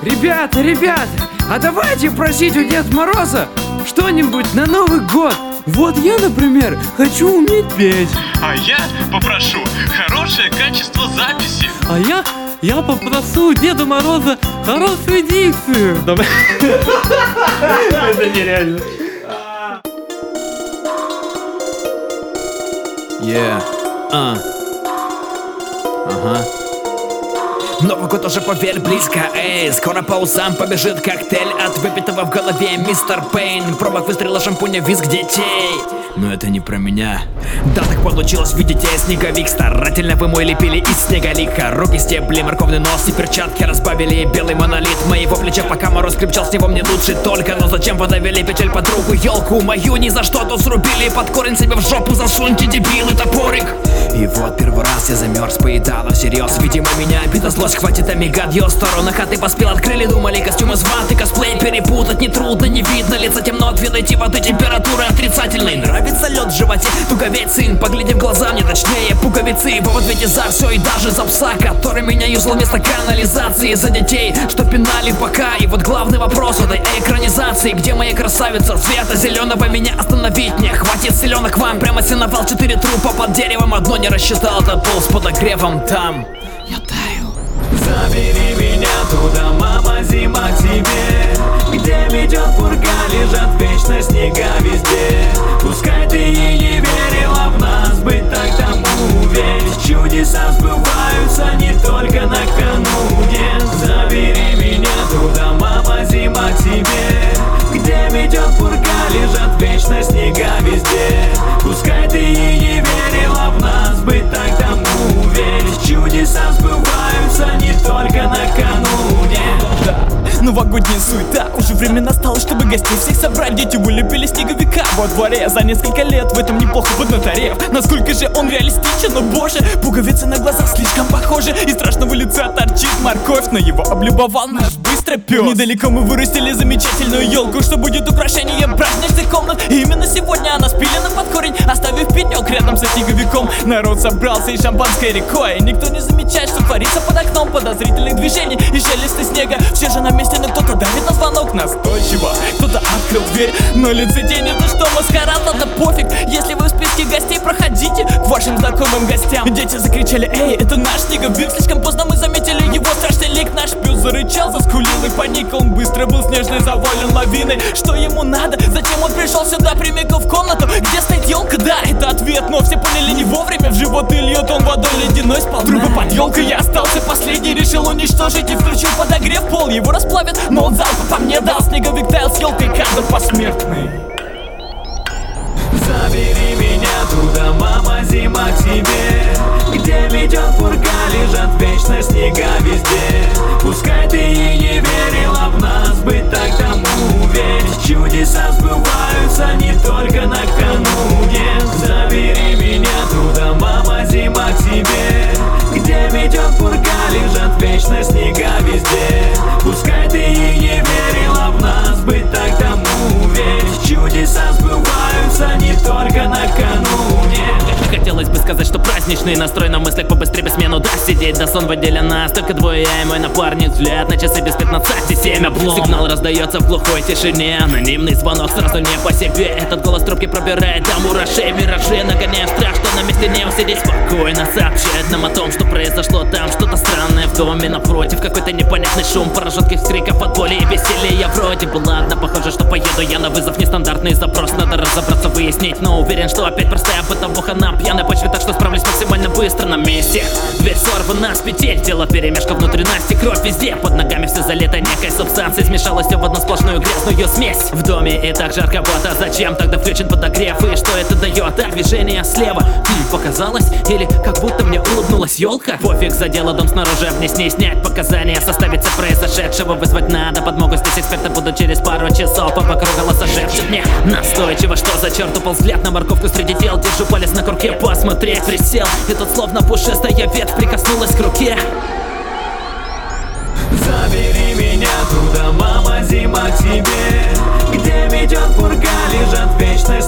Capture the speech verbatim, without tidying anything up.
Ребята, ребята, а давайте просить у Деда Мороза что-нибудь на Новый год. Вот я, например, хочу уметь петь. А я попрошу хорошее качество записи. А я, я попрошу у Деда Мороза хорошую дикцию. Это нереально. Yeah. А. Ага. Новый год уже, поверь, близко, эй. Скоро по усам побежит коктейль от выпитого в голове мистер Пейн. Пробок выстрела шампуня, визг детей. Но это не про меня. Да, так получилось, видите, снеговик. Старательно вы мой лепили из снеголика. Руки, стебли, морковный нос и перчатки разбавили белый монолит моего плеча, пока мороз крепчал, с него мне лучше только. Но зачем подавили печаль подругу, елку мою ни за что тут срубили. Под корень себе в жопу засуньте, дебилы, топорик. И вот первый раз я замерз, поедала всерьез. Видимо, меня обида, злость хватит, амигад. Ее сторону хаты поспел, открыли, думали, костюм из ваты. Косплей перепутать нетрудно, не видно лица, темно от вида воды, температуры отрицательной. Нравится лед в животе, туговеть сын, погляди в глаза мне, точнее пуговицы. В ответе за все и даже за пса, который меня юзал вместо канализации. За детей, что пинали в бока. И вот главный вопрос этой экранизации: где моя красавица цвета зеленого? Меня остановить не хватит селенок вам. Прямо синовал четыре трупа под деревом, одно не рассчитал, этот пол с подогревом. Там я таю. Забери меня туда, мама, зима к тебе, где метет пурга, лежат вечно снега везде. Пускай ты и не верила в нас, быть так тому верь. Чудеса сбываются не только накануне. Забери меня туда, мама, зима к тебе, где метет пурга, лежат вечно снега везде. Пускай ты и не верила в нас, быть так тому верь. Чудеса сбываются не только накануне. Да, новогодняя суета, уже время настало, чтобы гостей всех собрать. Дети вылепили снеговика во дворе за несколько лет, в этом неплохо поднаторев. Насколько же он реалистичен, но боже, пуговицы на глазах слишком похожи, и страшного лица торчит морковь, но его облюбовал наш быстрый пес. Недалеко мы вырастили замечательную елку, что будет украшением праздничных комнат. И именно сегодня она спилена под корень, оставив пенек рядом со снеговиком. Народ собрался и шампанской рекой, никто не замечает, что творится под окном. Подозрительных движений и шелеста снега, все же на месте, но кто-то давит на звонок настойчиво. Кто-то открыл дверь, но лица тень, это что, маскарад? Ладно, пофиг, если вы в списке гостей, проходите к вашим знакомым гостям. Дети закричали: эй, это наш снеговик. Слишком поздно мы заметили его страшный лик. Наш пес зарычал, заскулил и паник. Он быстро был снежной завален лавиной. Что ему надо? Зачем он пришел сюда прямиком в комнату, где стоит елка? Да, это ответ, но все поняли не вовремя. В живот и льет он водой ледяной сполна. Трубы под елкой, я остался последний, решил уничтожить и включил подогрев. Пол его расплавит, но он залпа по мне дал. Снеговик таял с елкой, каждый посмертный. Забери меня туда, мама, зима к тебе, где метет пурга, лежат вечно снега везде. Пускай ты и не верила в нас, быть так тому верь. Чудеса сбываются не только накануне. Забери меня туда, мама, зима к тебе, где метет пурга, лежат вечно снега везде. Пускай ты и не верила в нас, быть так тому верь. Чудеса сбываются не только накануне. Хотелось бы сказать, что праздничный настрой, на мыслях побыстрее бы смену даст. Сидеть до сон в отделе нас, только двое, я и мой напарник. Взгляд на часы без пятнадцати семь, облом. Сигнал раздается в глухой тишине, анонимный звонок сразу не по себе. Этот голос трубки пробирает до мурашей. Миражи, нагоняя страх, что на месте не усидеть спокойно. Сообщает нам о том, что произошло там что-то странное в доме напротив. Какой-то непонятный шум, пара жутких криков от боли и веселья. Вроде бы ладно, похоже, что поеду я на вызов. Нестандартный запрос, надо разобраться, выяснить. Но уверен, что опять простая бытовуха на пьяной почве, так что справлюсь максимально быстро на месте. Дверь сорвана с петель, тело перемешка внутренности, кровь везде. Под ногами все залито некой субстанцией, смешалось все в одну сплошную грязную смесь. В доме и так жарковато, зачем тогда включен подогрев? И что это дает? А движение слева, хм, показалось? Или как будто мне улыбнулась елка? Пофиг, задела дом снаружи, обнесни, снять показания, составить все произошедшего, вызвать надо подмогу. Здесь эксперты будут через пару часов, а вокруг голоса шепчет мне настойчиво, что за черт упал взгляд на морковку среди дел. Держу палец на курке, посмотреть присел, и тут словно пушистая ветвь прикоснулась к руке. Забери меня туда, мама, зима к тебе, где метет пурга, лежат вечно